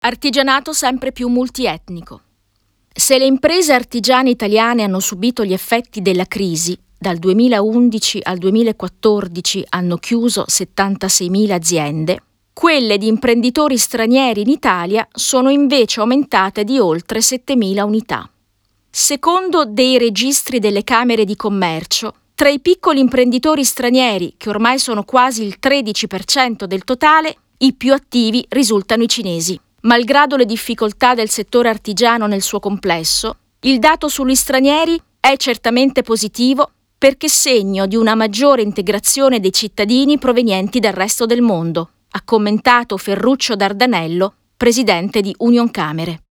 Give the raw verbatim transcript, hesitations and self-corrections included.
Artigianato sempre più multietnico. Se le imprese artigiane italiane hanno subito gli effetti della crisi, dal duemilaundici al duemilaquattordici hanno chiuso settantaseimila aziende, quelle di imprenditori stranieri in Italia sono invece aumentate di oltre settemila unità. Secondo dei registri delle camere di commercio, tra i piccoli imprenditori stranieri, che ormai sono quasi il tredici per cento del totale, i più attivi risultano i cinesi. Malgrado le difficoltà del settore artigiano nel suo complesso, il dato sugli stranieri è certamente positivo perché segno di una maggiore integrazione dei cittadini provenienti dal resto del mondo, ha commentato Ferruccio Dardanello, presidente di Unioncamere.